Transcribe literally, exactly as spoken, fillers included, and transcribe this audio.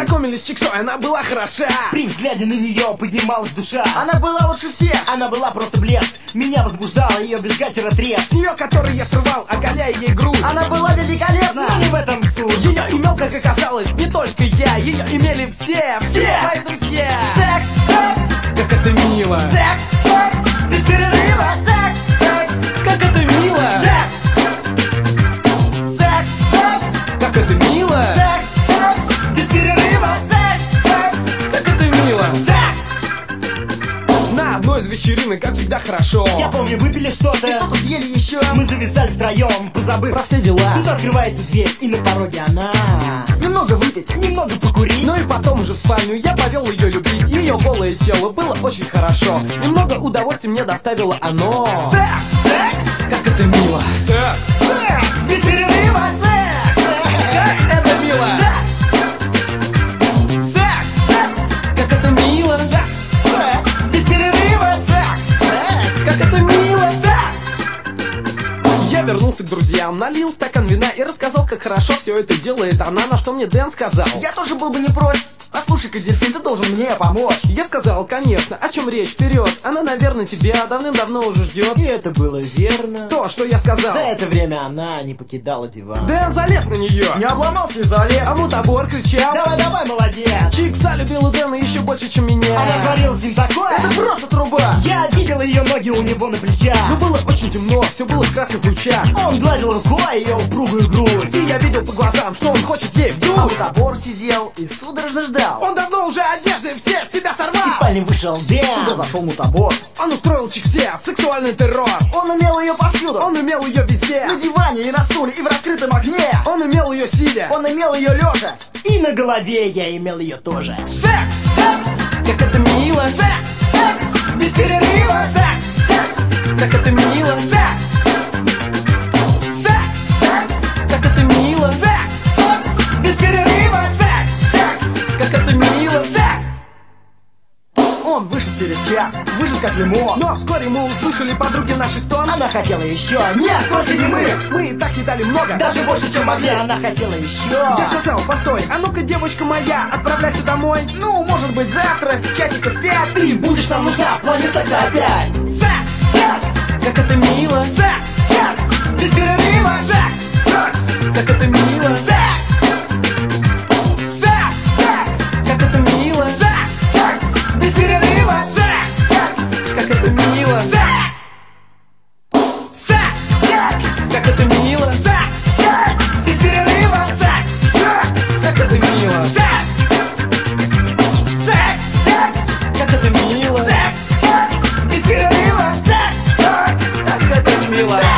Познакомились с чиксой, она была хороша. При взгляде на нее поднималась душа. Она была лучше всех, она была просто блеск. Меня возбуждала ее бюстгальтера треск. С нее, который я срывал, оголяя ей грудь. Она была великолепна, но не в этом суть. Ее имел, как оказалось, не только я. Ее имели все, все мои друзья. Секс, секс, как это мило. Секс, секс, без перерыва. Секс, секс, как это мило. Секс, секс, секс, как это мило. Секс, секс, без перерыва. Секс, секс, как это мило. Секс. На одной из вечеринок, как всегда, хорошо. Я помню, выпили что-то, и что-то съели еще. Мы зависали втроем, позабыв про все дела. Тут открывается дверь, и на пороге она. Немного выпить, немного покурить. Ну и потом уже в спальню я повел ее любить. Ее голое тело было очень хорошо. Немного удовольствия мне доставило оно. Секс, секс, как это мило. Секс, секс, без перерыва. Секс, как это мило. Секс, секс, секс, как это мило. Секс, секс, без перерыва. Секс, секс, как это мило. Секс. Я вернулся к друзьям, налил стакан вина и рассказал, как хорошо все это делает она, на что мне Дэн сказал: я тоже был бы не прочь. Послушай-ка, дельфин, ты должен мне помочь. Я сказал: конечно, о чем речь, вперед. Она, наверное, тебя давным-давно уже ждет. И это было верно. То, что я сказал. За это время она не покидала диван. Дэн залез на нее. Не обломался и залез. А мутабор кричал: давай, давай, молодец. Чикса любила Дэна еще больше, чем меня. Она творила с ним такое. Это просто труба. Я видел ее ноги у него на плечах. Но было очень темно, все было в красных лучах. Он гладил рукой ее упругую грудь. И я видел по глазам, что он хочет ей вдуть. А мутабор сидел и судорожно ждал. Он давно уже одежды все с себя сорвал. Из спальни вышел Дэн. Туда зашел мутабор. Он устроил Чиксе сексуальный террор. Он имел ее повсюду. Он имел ее везде. На диване и на стуле, и в раскрытом окне. Он имел ее сидя. Он имел ее лежа. И на голове я имел ее тоже. Секс, секс, как это мило. Секс, секс, без перерыва. Секс, секс, как это мило. Секс, секс, секс, как это мило. Секс, секс, без перерыва. Секс, секс, как это мило. Секс. Он вышел через час, выжил как лимон. Но вскоре мы услышали подруги нашей стон. Она хотела еще. Нет, только не мы. Мы и так ей дали много, даже больше, чем могли. Она хотела еще. Я сказал: постой, а ну-ка, девочка моя, отправляйся домой. Ну, может быть, завтра, часиков пять. Ты будешь нам нужна в плане секса опять. Секс, секс, как это мило. Секс, секс, без перерыва. Секс, секс, как это мило. Секс, секс, секс, как это мило. Секс, секс, без перерыва. Секс, секс, как это мило. Секс, секс, секс, как это мило. Секс, секс, без перерыва. Секс, секс, как это мило. Секс, секс, секс, как это мило. Секс, секс, без перерыва. Секс, секс, как это мило.